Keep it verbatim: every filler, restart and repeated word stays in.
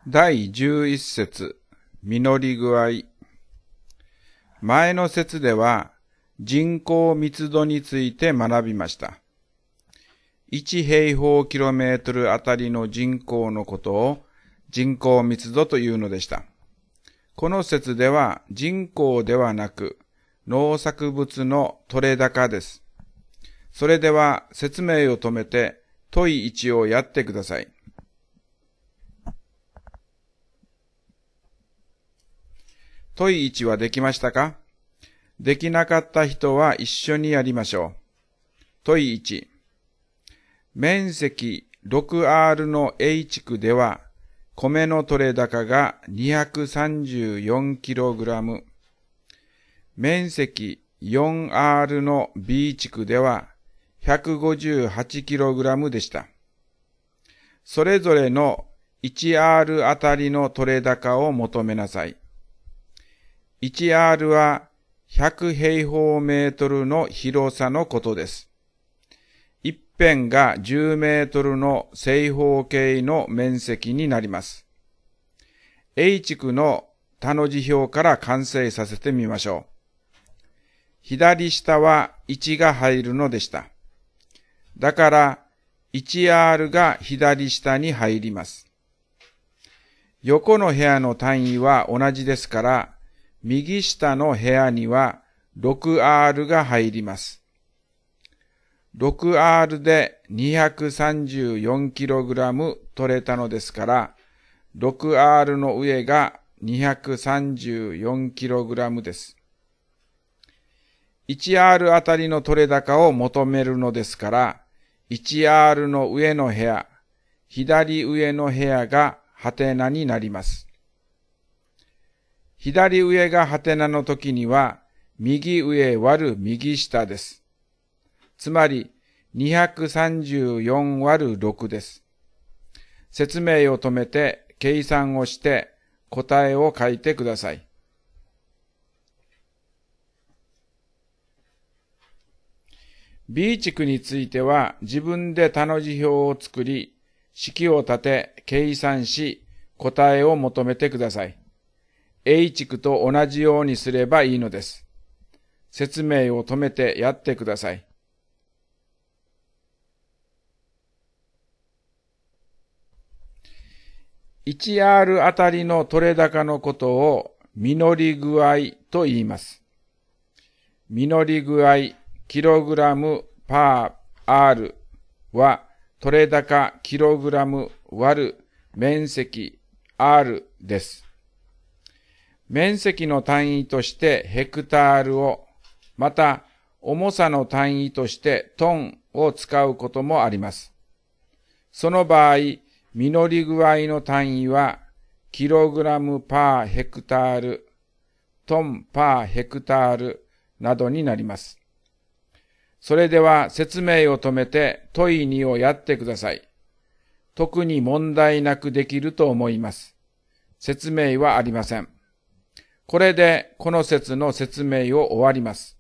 第十一節、実り具合。前の節では人口密度について学びました。いち平方キロメートルあたりの人口のことを人口密度というのでした。この節では人口ではなく農作物の取れ高です。それでは説明を止めて問いいちをやってください。問いいちはできましたか？できなかった人は一緒にやりましょう。問いいち。面積 ろくアール の A 地区では、米の取れ高が にひゃくさんじゅうよんキログラム。面積 よんアール の B 地区では、ひゃくごじゅうはちキログラム でした。それぞれの いちアール あたりの取れ高を求めなさい。いちアール はひゃく平方メートルの広さのことです。一辺がじゅうメートルの正方形の面積になります。A 地区の他の辞表から完成させてみましょう。左下はいちが入るのでした。だから いちアール が左下に入ります。横の部屋の単位は同じですから、右下の部屋には ろくアール が入ります。ろくアール で にひゃくさんじゅうよんキログラム 取れたのですから、ろくアール の上が にひゃくさんじゅうよんキログラム です。いちアール あたりの取れ高を求めるのですから、いちアール の上の部屋、左上の部屋がハテナになります。左上がハテナの時には、右上割る右下です。つまり、にひゃくさんじゅうよん割るろくです。説明を止めて、計算をして、答えを書いてください。B 地区については、自分で他の辞表を作り、式を立て、計算し、答えを求めてください。A 地区と同じようにすればいいのです。説明を止めてやってください。いちアール あたりの取れ高のことを実り具合と言います。実り具合キログラムパー R は取れ高キログラム割る面積 R です。面積の単位としてヘクタールを、また重さの単位としてトンを使うこともあります。その場合、実り具合の単位はキログラムパーヘクタール、トンパーヘクタールなどになります。それでは説明を止めて問いにをやってください。特に問題なくできると思います。説明はありません。これでこの節の説明を終わります。